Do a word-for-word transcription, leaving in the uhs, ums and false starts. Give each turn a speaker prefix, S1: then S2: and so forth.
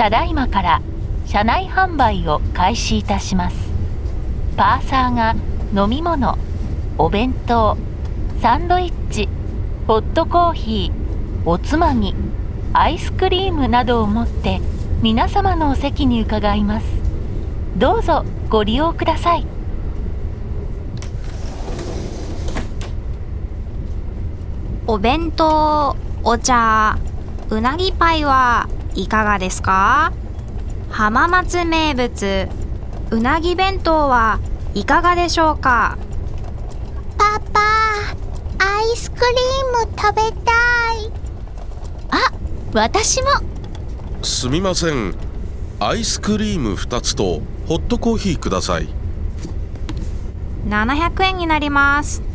S1: ただいまから車内販売を開始いたします。パーサーが飲み物、お弁当、サンドイッチ、ホットコーヒー、おつまみ、アイスクリームなどを持って皆様のお席に伺います。どうぞご利用ください。
S2: お弁当、お茶、うなぎパイはいかがですか？浜松名物、うなぎ弁当はいかがでしょうか？
S3: パパ、アイスクリーム食べたい。
S4: あ、私も。
S5: すみません、アイスクリームふたつとホットコーヒーください。
S2: ななひゃくえんになります。